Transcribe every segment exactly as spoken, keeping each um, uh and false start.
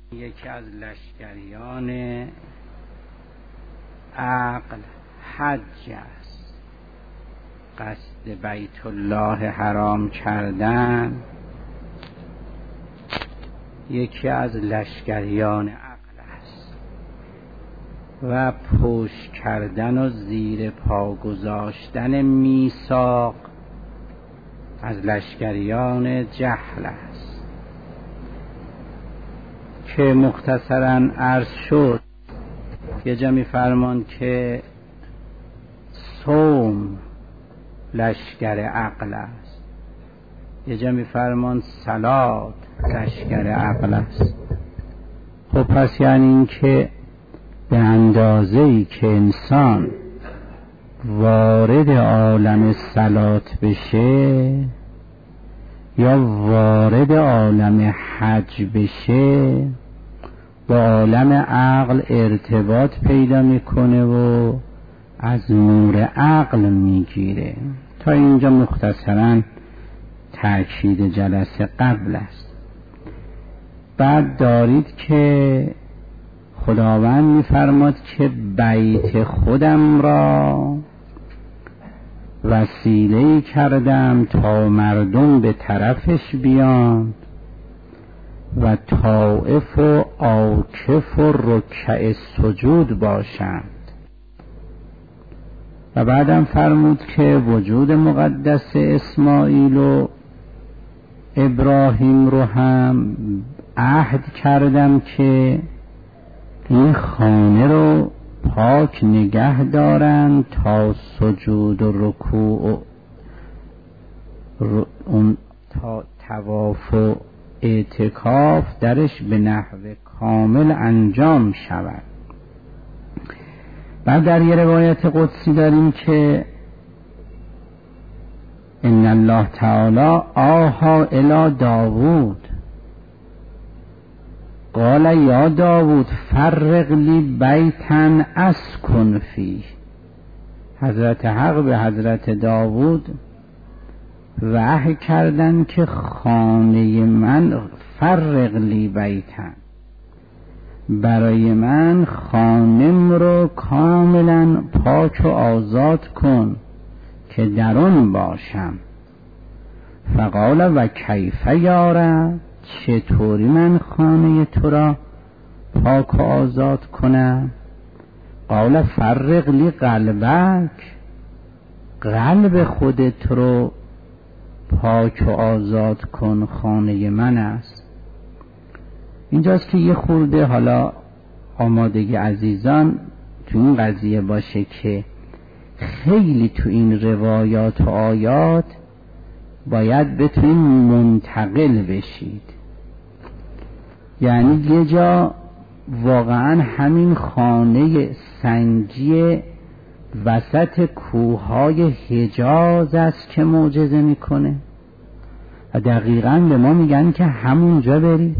یکی از لشکریان عقل حج است. قصد بیت الله حرام کردن یکی از لشکریان عقل است و پشت کردن و زیر پا گذاشتن میثاق از لشکریان جهل است که مختصراً عرض شد. یه جا می فرمان که صوم لشکر عقل است، یه جا می فرمان صلات لشکر عقل است. خب پس یعنی این که به اندازه‌ای که انسان وارد عالم صلات بشه یا وارد عالم حج بشه با عالم عقل ارتباط پیدا میکنه و از نور عقل میگیره. تا اینجا مختصراً تأکید جلسه قبل است. بعد دارید که خداوند میفرماد که بیت خودم را وسیله کردم تا مردم به طرفش بیان و طائف و عاکف و رکع سجود باشند. و بعدم فرمود که وجود مقدس اسماعیل و ابراهیم رو هم عهد کردم که این خانه رو پاک نگه دارن تا سجود و رکوع و اون تا طواف و اعتکاف درش به نحو کامل انجام شود. بعد در یه روایت قدسی داریم که ان الله تعالی آها الی داوود قال یا داوود فرق لی بیتن اسکن فیه. حضرت حق به حضرت داوود وحی کردن که خانه من فرق لی بیتن، برای من خانم رو کاملا پاک و آزاد کن که درون باشم. فقال و کیف یاره، چطوری من خانه تو را پاک و آزاد کنم؟ قال فرق لی قلبک، قلب خودت رو پاک و آزاد کن، خانه من است. اینجاست که یه خورده حالا آمادگی عزیزان تو این قضیه باشه که خیلی تو این روایات و آیات باید بتونین منتقل بشید. یعنی یه جا واقعا همین خانه سنگی وسط کوههای حجاز است که معجزه میکنه و دقیقاً به ما میگن که همونجا برید.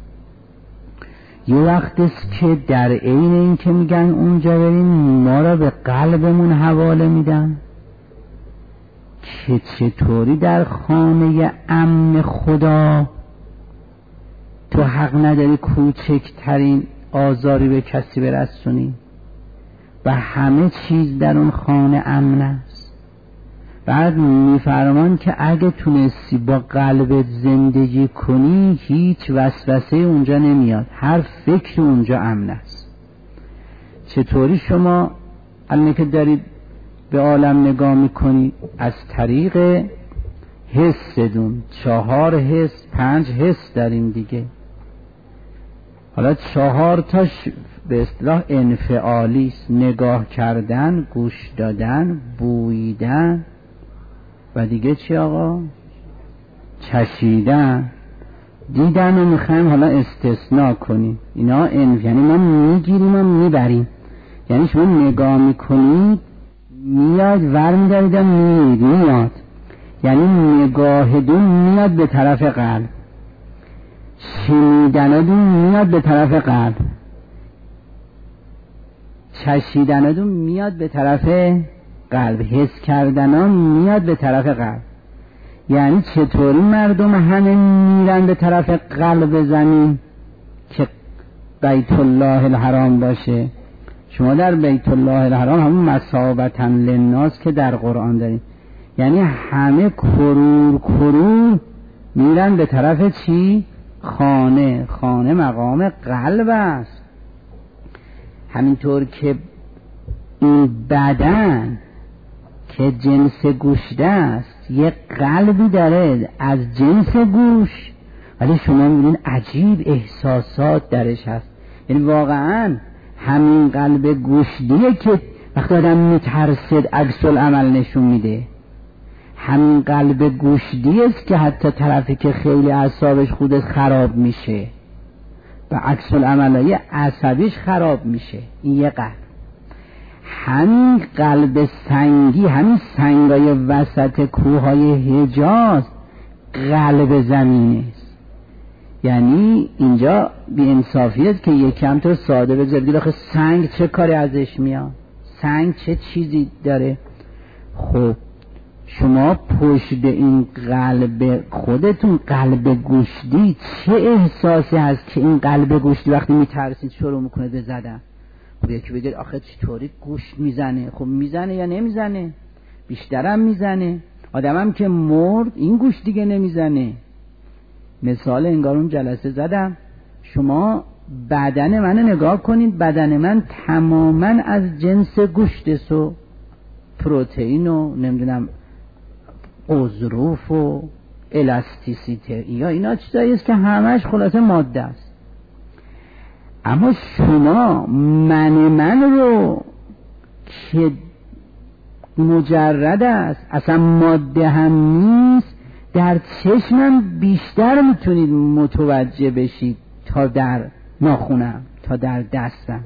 یه وقت است که در عین این که میگن اونجا بریم ما را به قلبمون حواله میدن که چطوری در خانه امن خدا تو حق نداری کوچکترین آزاری به کسی برسونی و همه چیز در اون خانه امن است. بعد میفرمان که اگه تونستی با قلبت زندگی کنی هیچ وسوسه اونجا نمیاد، هر فکر اونجا امن است. چطوری شما الان که دارید به عالم نگاه میکنی از طریق حستون، چهار حس پنج حس داریم دیگه، حالا چهار تاش به اصطلاح انفعالی است: نگاه کردن، گوش دادن، بویدن و دیگه چی آقا؟ چشیدن. دیدن رو میخوایم حالا استثناء کنیم. اینا انف یعنی ما میگیریم و میبریم. یعنی شما نگاه میکنید میاد ور میدارید میاد میاد یعنی نگاه دون میاد به طرف قلب، شنیدن دون میاد به طرف قلب، چشیدن دون میاد به طرف قلب، حس کردن میاد به طرف قلب. یعنی چطوری مردم همه میرن به طرف قلب زمین که بیت الله الحرام باشه. شما در بیت الله الحرام همون مثابة للناس که در قرآن داریم، یعنی همه کرور کرور میرن به طرف چی؟ خانه. خانه مقام قلب است. همینطور که این بدن که جنس گوشت است یه قلبی داره از جنس گوش، ولی شما میبینید عجیب احساسات درش هست. یعنی واقعا همین قلب گوشتیه که وقتی آدم میترسد عکس العمل نشون میده. همین قلب گوشتی است که حتی طرفی که خیلی اعصابش خودش خراب میشه و عکس العملای عصبیش خراب میشه. این یه قلب. همین قلب سنگی، همین سنگای وسط کوههای حجاز قلب زمینه است. یعنی اینجا بی انصافی است که یکم تو ساده بذارید آخه سنگ چه کاری ازش میاد؟ سنگ چه چیزی داره؟ خب شما پشت این قلب خودتون، قلب گوشتی، چه احساسی هست که این قلب گوشتی وقتی میترسید شروع میکنه به زدن؟ خب یکی بگید آخه چطوری گوشت میزنه؟ خب میزنه یا نمیزنه؟ بیشترم میزنه. آدمم که مرد این گوشت دیگه نمیزنه. مثال انگار اون جلسه زدم، شما بدن منو نگاه کنید، بدن من تماما از جنس گوشت است و پروتئین و نمیدونم اظروف و الاستیسیته یا اینا چیزایی است که همش خلاصه ماده است. اما شما من من رو که مجرد است، اصلا ماده هم نیست، در چشمم بیشتر میتونید متوجه بشید تا در ناخونم، تا در دستم.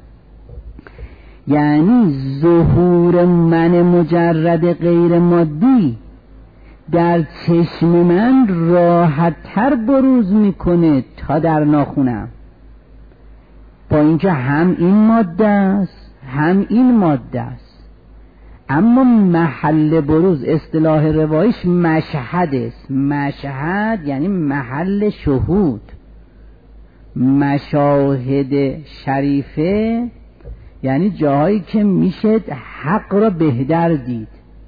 یعنی ظهور من مجرد غیر مادی در چشم من راحت تر بروز میکنه تا در ناخونم، با اینکه هم این ماده است هم این ماده است. اما محل بروز اصطلاح روایش مشهد است. مشهد یعنی محل شهود. مشاهد شریفه یعنی جاهایی که میشه حق را بهتر دید.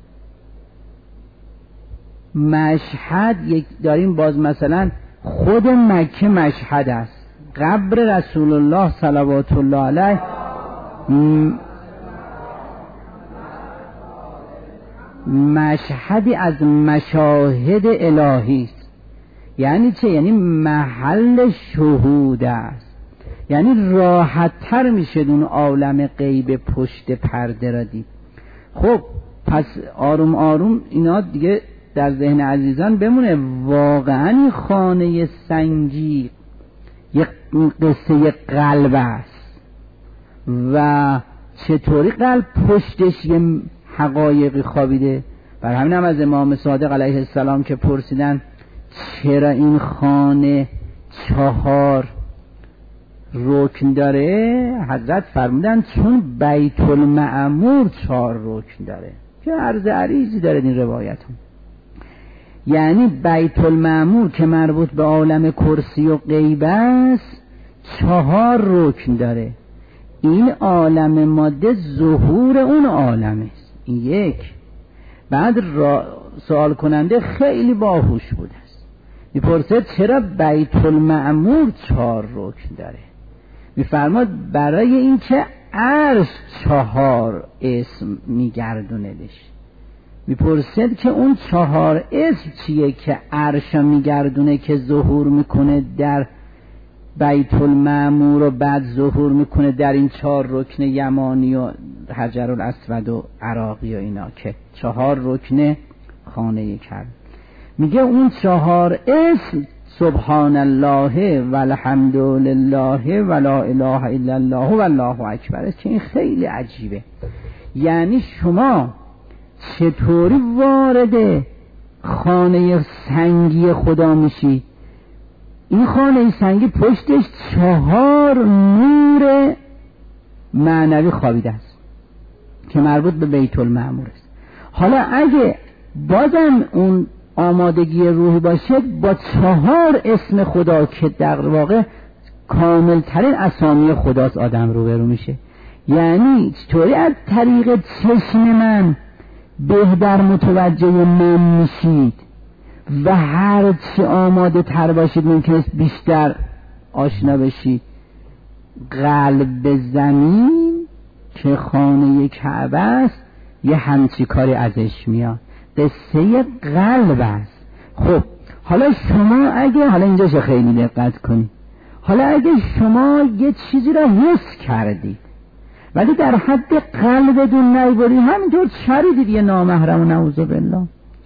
مشهد یک داریم باز مثلا خود مکه مشهد است. قبر رسول الله صلوات الله علیه م... مشهدی از مشاهد الهی است. یعنی چه؟ یعنی محل شهود است. یعنی راحت تر میشه اون عالم غیب پشت پرده را دید. خب پس آروم آروم اینا دیگه در ذهن عزیزان بمونه. واقعا خانه سنگی یک قصه قلب است و چطوری قلب پشتش یه حقایقی خوابیده. بر همین هم از امام صادق علیه السلام که پرسیدن چرا این خانه چهار رکن داره، حضرت فرمودن چون بیت المعمور چهار رکن داره. که عرض عریضی داره این روایت هم. یعنی بیت المعمور که مربوط به عالم کرسی و غیب است چهار رکن داره. این عالم ماده ظهور اون عالم است. این یک. بعد را سوال کننده خیلی باهوش بود است، میپرسه چرا بیت المعمور چهار رکن داره؟ میفرماد برای اینکه عرش چهار اسم میگردوندش. میپرسید که اون چهار اسم چیه که عرش میگردونه که ظهور میکنه در بیت المعمور و بعد ظهور میکنه در این چهار رکن یمانی و حجر الاسود و عراقی و اینا که چهار رکن خانه کرد. میگه اون چهار اسم سبحان الله و الحمد لله و لا اله الا الله و الله اکبر است که این خیلی عجیبه. یعنی شما چطوری وارد خانه سنگی خدا میشی؟ این خانه سنگی پشتش چهار نور معنوی خوابیده است که مربوط به بیت المعمور است. حالا اگه بازم اون آمادگی روحی باشه با چهار اسم خدا که در واقع کامل ترین اسامی خداست آدم روبرو میشه. یعنی چطوری از طریق چشم من بهتر متوجه من میشید و هر چی آماده تر باشید ممکنه بیشتر آشنا بشید. قلب زمین که خانه کعبه است یه همچی کاری ازش میاد، قصه قلب است. خب حالا شما اگه حالا اینجاش خیلی دقت کنید، حالا اگه شما یه چیزی را حس کردید ولی در حد قلبتون نیبرید، همینطور چریدید یه نامحرم و نعوذ بالله،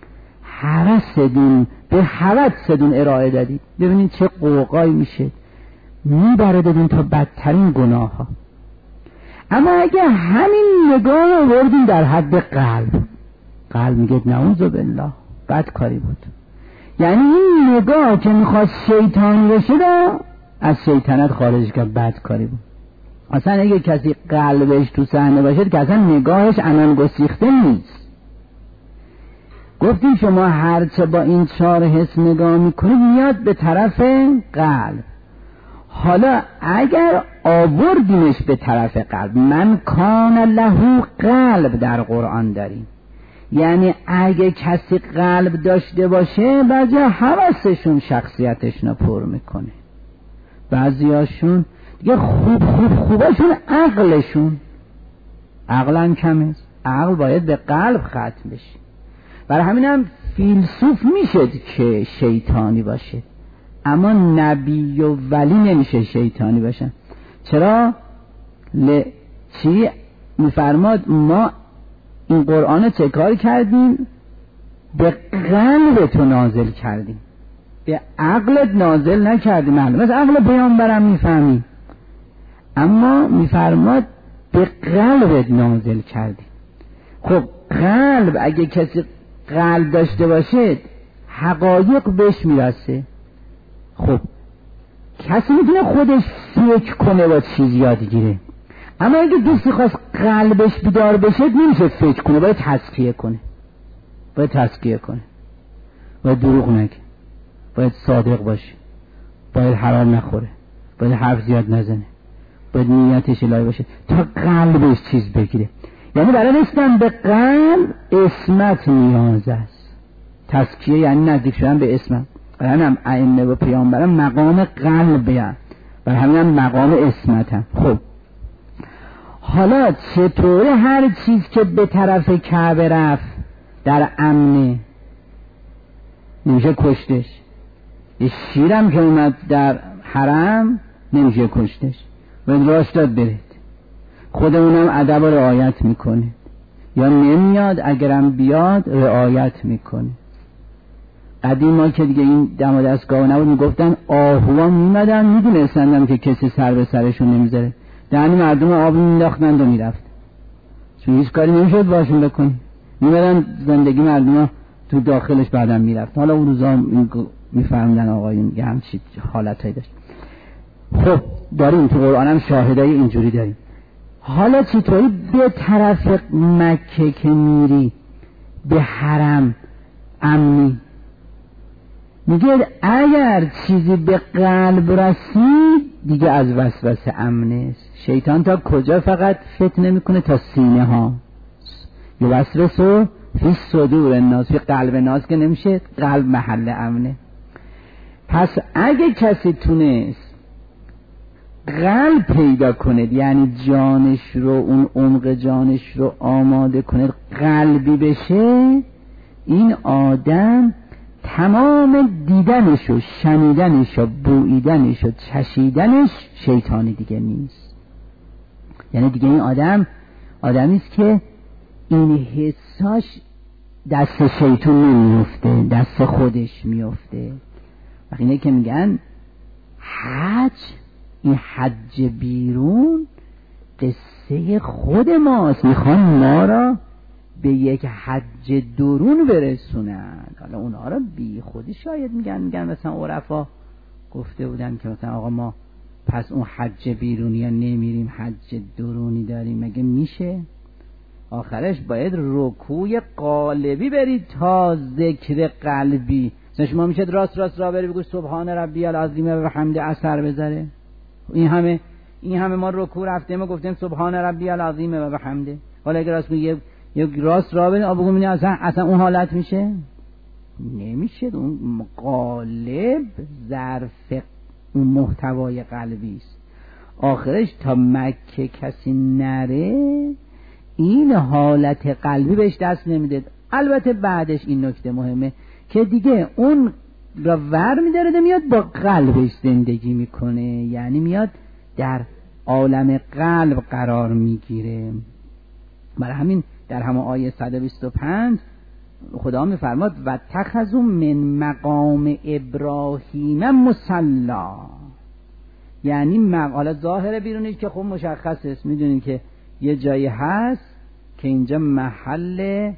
هوسدون به هوسدون ارائه دادید، ببینید چه قوقایی میشه، میبرددون تا بدترین گناه ها. اما اگه همین نگاه رو بردیم در حد قلب، قلب میگه نعوذ بالله بد کاری بود، یعنی این نگاه که میخواد شیطانی بشه رو از شیطنت خارج کرد، بد کاری بود. اصلا اگه کسی قلبش تو صحنه باشه که اصلا نگاهش عنان گسیخته نیست. گفتیم شما هرچه با این چهار حس نگاه میکنید میاد به طرف قلب. حالا اگر آوردیمش به طرف قلب، من کان له قلب در قرآن داریم، یعنی اگه کسی قلب داشته باشه بعضی حواسشون شخصیتشون پر میکنه، بعضی هاشون دیگه خوب خوب خوبشون عقلشون، عقل هم کمه، عقل باید به قلب ختم بشه. برای همین هم فیلسوف میشه که شیطانی باشه، اما نبی و ولی نمیشه شیطانی باشن. چرا؟ ل... چی میفرماد ما این قرآن چه کار کردیم؟ به قلب تو نازل کردیم، به عقلت نازل نکردیم. معلومه از عقل پیامبرم میفهمی، اما میفرماد به قلبت نازل کردیم. خب قلب اگه کسی قلب داشته باشه حقایق بهش میرسه. خب کسی میتونه خودش فکر کنه و چیز یاد گیره، اما اگه دوستی خواست قلبش بیدار بشه نمیشه فکر کنه، باید تزکیه کنه، باید تزکیه کنه، باید دروغ نگه، باید صادق باشه، باید حرام نخوره، باید حرف زیاد نزنه، باید نیتش الهی باشه تا قلبش چیز بگیره. یعنی برای رسیدن به قلب اسمت نیاز است. تزکیه یعنی نزدیک شدن به اسمت. برای هم ائمه و پیامبران مقام قلب هم، برای همین هم مقام اسمت هم. خب حالا چطور هر چیز که به طرف کعبه رفت در امنه نمیشه کشتش؟ یه شیرم که اومد در حرم نمیشه کشتش، باید راش داد برید. خودمونم ادب و رعایت میکنه، یا نمیاد اگرم بیاد رعایت میکنه. قدیما که دیگه این دم و دستگاه نبود میگفتن آهوان میمدن میدونستندم که کسی سر به سرشون نمیذاره، دهنی مردم آب مینداختند و میرفت، چون هیچ کاری نمیشد باشون بکنی، میمدن زندگی مردم تو داخلش بعدم میرفت. حالا اون روزا میفهمدن آقایون یه همچی حالتهایی داشت. خب داریم تو قرآن هم شاهدای اینجوری داریم. حالا چطوری به طرف مکه که میری به حرم امنی؟ میگه اگر چیزی به قلب رسید دیگه از وسوسه امنه. شیطان تا کجا فقط فتنه میکنه؟ تا سینه ها. یه وسوسه فی صدور الناس، فی قلب ناس که نمیشه، قلب محل امنه. پس اگه کسی تونست قلب پیدا کنه، یعنی جانش رو، اون عمق جانش رو آماده کنه قلبی بشه، این آدم تمام دیدنش و شنیدنش و بوییدنش و چشیدنش شیطانی دیگه نیست. یعنی دیگه این آدم آدمیست که این حساش دست شیطان نمیفته، دست خودش میفته. و اینه که میگن حج، این حج بیرون قصه خود ماست، میخوان ما را به یک حج درون برسونن. حالا اونها را بی خودی شاید میگن میگن مثلا عرفا گفته بودن که مثلا آقا ما پس اون حج بیرونی ها نمیریم، حج درونی داریم. مگه میشه؟ آخرش باید رکوع قالبی برید تا ذکر قلبی. مثلا شما میشه راست راست را بری بگو سبحان ربی العظیم و حمد اثر بذاره؟ این همه این همه ما رکوع رفتیم و گفتیم سبحان ربی العظیم و بحمده. حالا اگه راست میگه یک راست را بریم آب بگم اصلا اصلا اون حالت میشه؟ نمیشه. اون قالب ظرف اون محتوای قلبی است. آخرش تا مکه کسی نره این حالت قلبی بهش دست نمیده. البته بعدش این نکته مهمه که دیگه اون را ور میداره میاد با قلبش زندگی میکنه، یعنی میاد در عالم قلب قرار میگیره. برای همین در همه آیه صد و بیست و پنج خدا میفرماد و تخذوا من مقام ابراهیم مصلا، یعنی مقاله ظاهر بیرونیش که خب مشخص است، میدونین که یه جایی هست که اینجا محل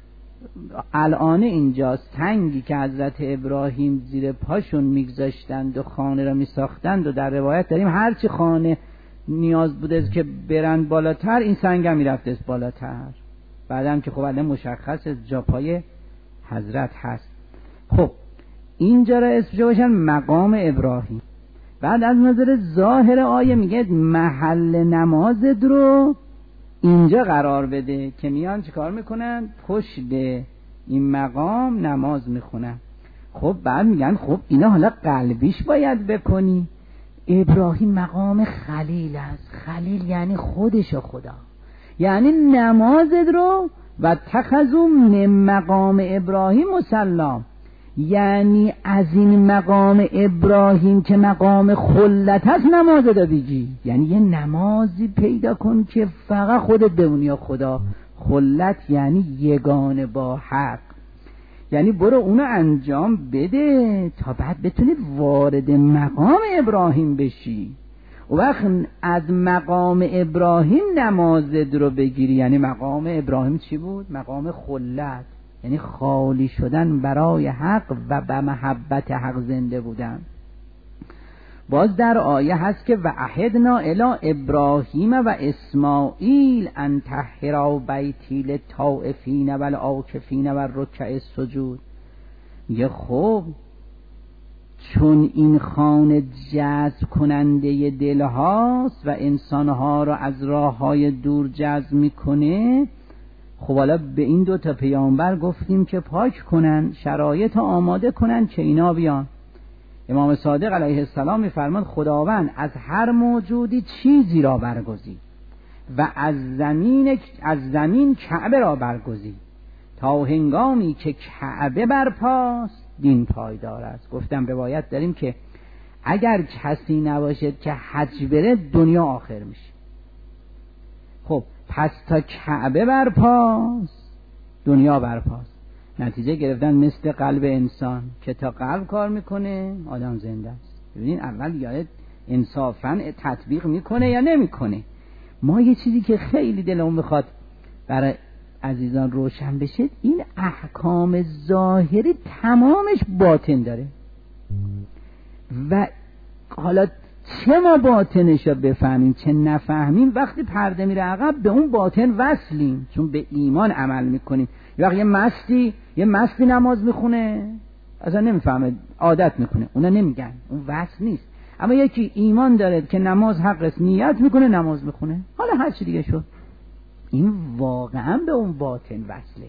الان اینجاست، تنگی که حضرت ابراهیم زیر پاشون میگذاشتند و خانه را میساختند و در روایت داریم هرچی خانه نیاز بوده که برن بالاتر این سنگ هم میرفته بالاتر. بعدم که خب الان مشخص جا پای حضرت هست. خب اینجا را اسمش باشن مقام ابراهیم. بعد از نظر ظاهر آیه میگه محل نمازت رو اینجا قرار بده که میان چه کار میکنن؟ پشت این مقام نماز میخونن. خب بعد میگن خب اینا حالا قلبیش باید بکنی. ابراهیم مقام خلیل است. خلیل یعنی خودش خدا، یعنی نمازت رو و تخذوا من مقام ابراهیم مصلا، یعنی از این مقام ابراهیم که مقام خلت هست نمازت رو بگی، یعنی یه نمازی پیدا کن که فقط خودت بمونی یا خدا. خلت یعنی یگانه با حق، یعنی برو اونو انجام بده تا بعد بتونی وارد مقام ابراهیم بشی. و وقت از مقام ابراهیم نمازت رو بگیری، یعنی مقام ابراهیم چی بود؟ مقام خلت، یعنی خالی شدن برای حق و به محبت حق زنده بودن. باز در آیه هست که و عهدنا الی ابراهیم و اسماعیل ان طهرا بیتی للطائفین و العاکفین و الرکع السجود. میگه خب چون این خانه جذب کننده دل هاست و انسانها را از راه های دور جذب میکنه، خب حالا به این دو تا پیامبر گفتیم که پاک کنن، شرایط آماده کنن که اینا بیان. امام صادق علیه السلام میفرماد خداوند از هر موجودی چیزی را برگزید و از زمین از زمین کعبه را برگزید تا هنگامی که کعبه برپاست دین پایدار است. گفتم روایت داریم که اگر کسی نباشد که حج بره دنیا آخر میشه. خب پس تا کعبه برپاست دنیا برپاست. نتیجه گرفتن مثل قلب انسان که تا قلب کار میکنه آدم زنده است. ببینین اول یاد انصافاً تطبیق میکنه یا نمیکنه. ما یه چیزی که خیلی دلمون میخواد برای عزیزان روشن بشه، این احکام ظاهری تمامش باطن داره و حالا چه ما باطنش رو بفهمیم چه نفهمیم، وقتی پرده میره عقب به اون باطن وصلیم، چون به ایمان عمل میکنیم. یه وقت یه مستی یه مستی نماز میخونه اصلا نمیفهمه، عادت میکنه، اونا نمیگن، اون وصل نیست. اما یکی ایمان داره که نماز حق است، نیت میکنه نماز میخونه، حالا هر چی دیگه شد، این واقعا به اون باطن وصله.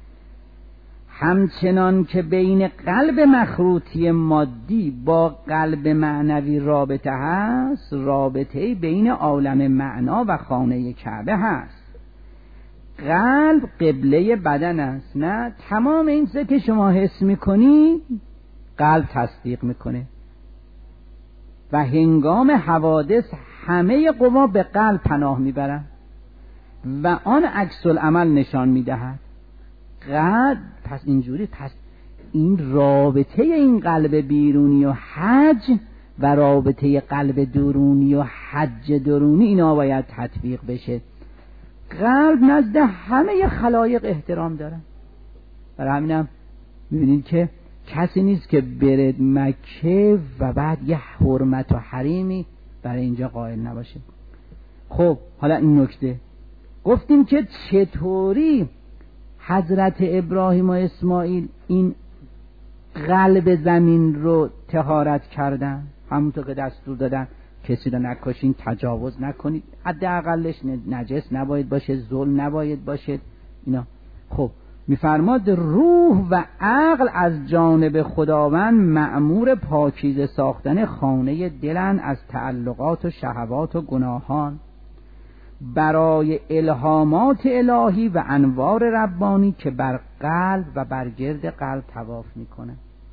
همچنان که بین قلب مخروطی مادی با قلب معنوی رابطه هست، رابطه بین عالم معنا و خانه کعبه هست. قلب قبله بدن است، نه تمام این چیزا که شما حس میکنی قلب تصدیق میکنه و هنگام حوادث همه قوا به قلب پناه میبرن و آن عکس العمل نشان میدهد. قلب پس اینجوری، پس این رابطه این قلب بیرونی و حج و رابطه قلب درونی و حج درونی اینا باید تطبیق بشه. قلب نزد همه خلایق احترام داره. برای همینم میبینید که کسی نیست که برد مکه و بعد یه حرمت و حریمی برای اینجا قائل نباشه. خب حالا این نکته گفتیم که چطوری حضرت ابراهیم و اسماعیل این قلب زمین رو طهارت کردن، همونطور که دستور دادن کسی رو نکشین، تجاوز نکنید، حداقلش نجس نباید باشه، ظلم نباید باشه اینا. خب میفرماد روح و عقل از جانب خداوند مأمور پاکیزه ساختن خانه دلن از تعلقات و شهوات و گناهان برای الهامات الهی و انوار ربانی که بر قلب و بر گرد قلب طواف میکنه.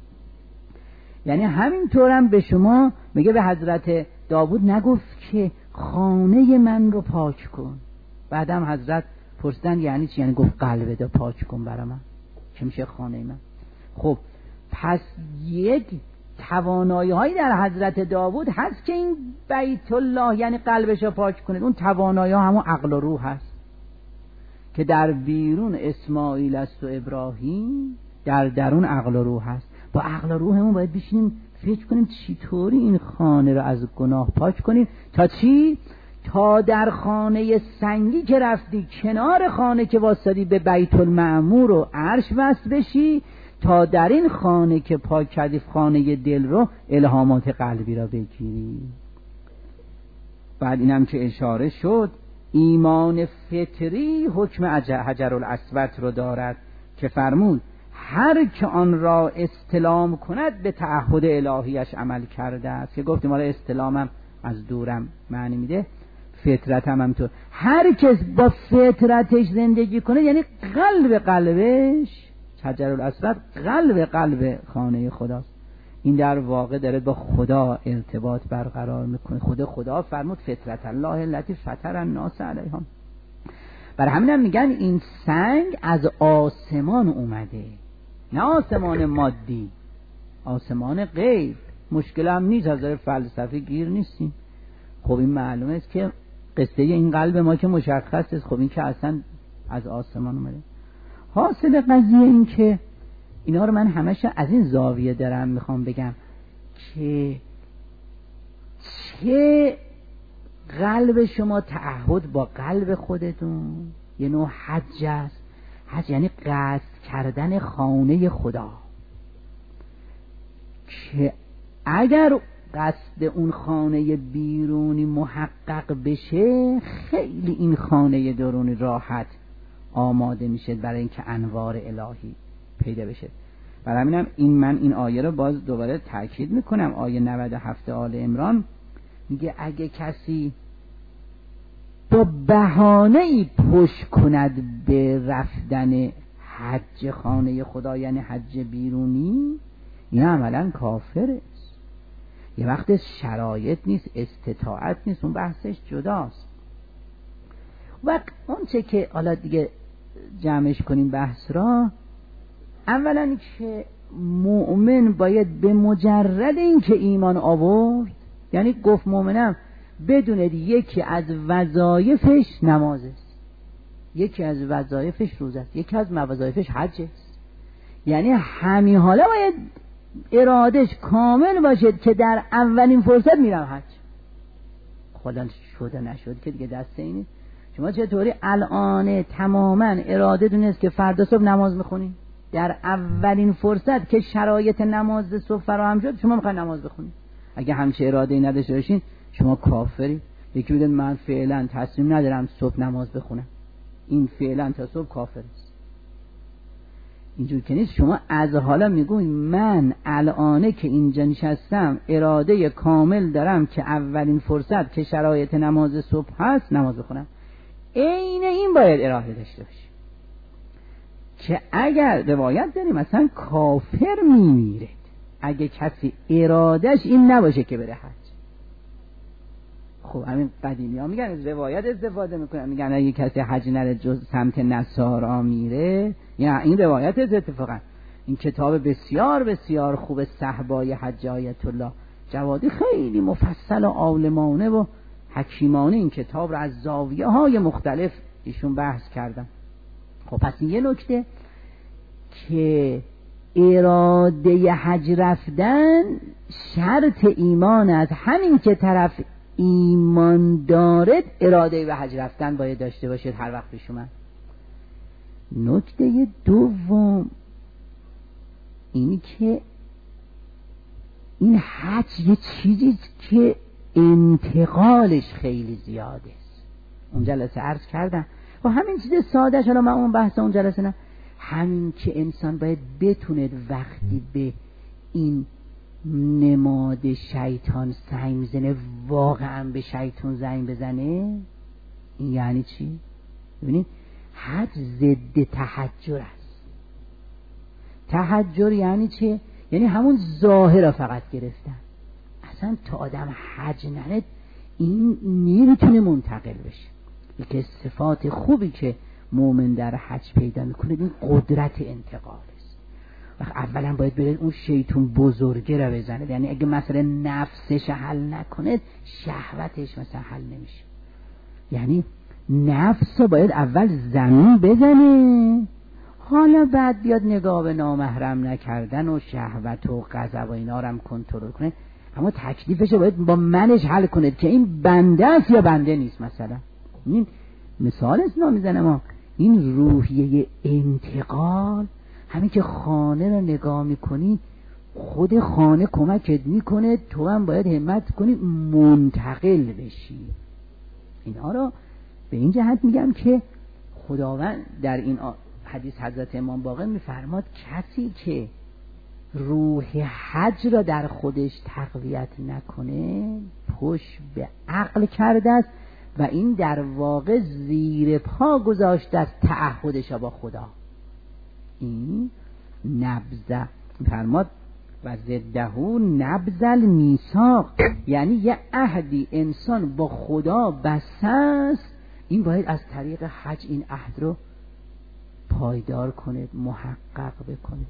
یعنی همینطورم به شما میگه، به حضرت داوود نگفت که خانه من رو پاک کن، بعدم حضرت پرسیدن یعنی چی؟ یعنی گفت قلب رو پاک کن برای من که میشه خانه من. خب پس یک توانایی هایی در حضرت داوود هست که این بیت الله یعنی قلبش رو پاک کنه. اون توانایی ها همون عقل و روح هست که در بیرون اسماعیل است و ابراهیم، در درون عقل و روح هست. با عقل و روحمون باید بشینیم فکر کنیم چطوری این خانه رو از گناه پاک کنیم. تا چی؟ تا در خانه سنگی که رفتی کنار خانه که واسطی به بیت المعمور و عرش وصل بشی، تا در این خانه که پاک کردی خانه دل رو الهامات قلبی را بگیری. بعد اینم که اشاره شد ایمان فطری حکم حجر الاسود رو دارد که فرمود هر که آن را استلام کند به تعهد الهیش عمل کرده است، که گفتیم حالا استلامم از دورم معنی میده، فطرت هم همینطور. هر کس با فطرتش زندگی کنه یعنی قلب قلبش حجر الاسود قلب قلب خانه خداست. این در واقع داره با خدا ارتباط برقرار میکنه. خود خدا فرمود فطرت الله التي فطر الناس علیها. برای همین هم میگن این سنگ از آسمان اومده، نه آسمان مادی، آسمان غیب. مشکل هم نیست، از نظر فلسفی گیر نیستیم. خب این معلومه است که قصه این قلب ما که مشخص است، خب این که اصلا از آسمان اومده. حاصل قضیه این که اینا رو من همش از این زاویه دارم میخوام بگم که چه قلب شما تعهد با قلب خودتون یه نوع حج است. حج یعنی قصد کردن خانه خدا، که اگر قصد اون خانه بیرونی محقق بشه خیلی این خانه درونی راحت آماده میشه برای اینکه انوار الهی پیدا بشه. برای همینم این من این آیه رو باز دوباره تاکید میکنم. آیه نود و هفت آل عمران میگه اگه کسی با بهانه‌ای پشت کند به رفتن حج خانه خدا یعنی حج بیرونی، این عملا کافره. یه وقت شرایط نیست، استطاعت نیست، اون بحثش جداست. و اون چه که حالا دیگه جمعش کنیم بحث را، اولا که مؤمن باید به مجرد این که ایمان آورد، یعنی گفت مؤمنم، بدوند یکی از وظایفش نماز است، یکی از وظایفش روزه است، یکی از وظایفش حج است. یعنی همین حالا باید ارادش کامل باشد که در اولین فرصت میرم حج. خدا شده نشد که دیگه دست اینه. شما چطوری الان تماما اراده دونست که فردا صبح نماز میخونی، در اولین فرصت که شرایط نماز صبح فراهم شد شما میخواین نماز بخونی؟ اگه همچه اراده نداشته باشین شما کافری. یکی میگه من فعلا تصمیم ندارم صبح نماز بخونم، این فعلا تا صبح کافر است. اینجور که نیست. شما از حالا میگوی من الانه که اینجا نشستم اراده کامل دارم که اولین فرصت که شرایط نماز صبح هست نماز بخونم. عین این باید اراده داشته باشی که اگر روایت داریم مثلا کافر میمیره اگه کسی ارادش این نباشه که بره حج. خب همین قدیمی ها میگن از روایت استفاده میکنن، میگن اگه کسی حج نره جز سمت نصارا میره، یعنی این روایت از اتفاقا این کتاب بسیار بسیار خوب صحبای حج آیت الله جوادی خیلی مفصل و عالمانه و حکیمانه این کتاب رو از زاویه های مختلف ایشون بحث کردن. خب پس این یه نکته که اراده حج رفتن شرط ایمان از همین که طرف ایمان دارد اراده به حج رفتن باید داشته باشید هر وقت پیش اومد. نکته دوم اینی که این حج یه چیزی که انتقالش خیلی زیاده است. اون جلسه عرض کردم و همین چیز سادهش، حالا من اون بحث اون جلسه نه، همین که انسان باید بتونه وقتی به این نماد شیطان سنگ میزنه واقعا به شیطان زنگ بزنه. این یعنی چی؟ ببینید حج ضد تحجر است. تحجر یعنی چه؟ یعنی همون ظاهر فقط گرفتن. اصلا تا آدم حج نره این نمیتونه منتقل بشه. یکی از صفات خوبی که مومن در حج پیدا میکنه این قدرت انتقال است. وقت اولا باید بره اون شیطان بزرگه رو بزنه، یعنی اگه مثلا نفسش حل نکنه شهوتش مثلا حل نمیشه. یعنی نفس رو باید اول زمین بزنه، حالا بعد بیاد نگاه به نامحرم نکردن و شهوت و غضب و اینا رو هم کنترل کنه. اما تکلیفش رو باید با منش حل کنه که این بنده است یا بنده نیست. مثلا این مثال اسنا میزنه، ما این روحیه انتقال، همین که خانه رو نگاه میکنی خود خانه کمکت میکنه، تو هم باید همت کنی منتقل بشی. اینا رو به این جهت میگم که خداوند در این حدیث حضرت امام باقر میفرماد کسی که روح حج را در خودش تقویت نکنه پشت به عقل کرده است و این در واقع زیر پا گذاشته است تعهدش با خدا. این نبذ فرماد و ضده نبذ المیثاق، یعنی یه عهدی انسان با خدا بسته است، این باید از طریق حج این عهد رو پایدار کنه، محقق بکنه.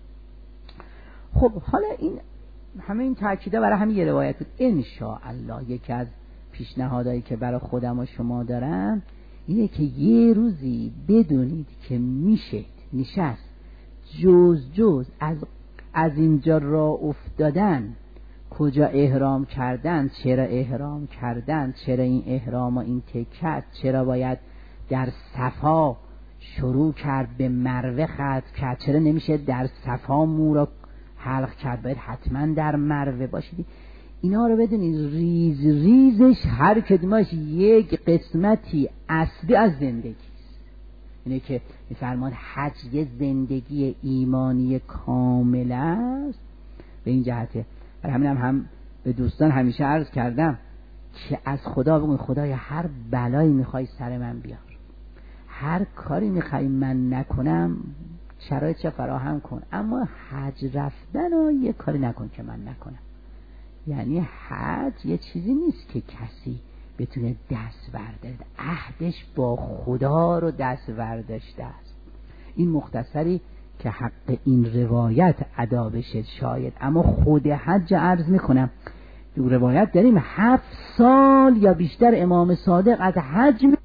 خب حالا این همه این تاکیده برای همین یه روایت بود. ان شاء الله یکی از پیشنهادایی که برای خودم و شما دارم اینه که یه روزی بدونید که میشه نشست جز جز از از اینجا را افتادن، کجا احرام کردن، چرا احرام کردن، چرا این احرام و این تکت، چرا باید در صفا شروع کرد به مروه ختم کرد، چرا نمیشه در صفا مو را حلق کرد، باید حتما در مروه باشید. اینا رو بدونید ریز ریزش هر کدومش یک قسمتی اصلی از زندگی است. اینه که میفرمان حج یه زندگی ایمانی کامل است. به این جهته برای همین هم, هم به دوستان همیشه عرض کردم که از خدا بگوین خدایا هر بلایی میخوای سر من بیار، هر کاری میخوای من نکنم شرایط چه فراهم کن، اما حج رفتن و یه کاری نکن که من نکنم. یعنی حج یه چیزی نیست که کسی بتونه دست برداره، عهدش با خدا رو دست برداشته است. این مختصری که حق این روایت ادا بشه شاید، اما خود حج عرض میکنم دو روایت داریم هفت سال یا بیشتر امام صادق از حج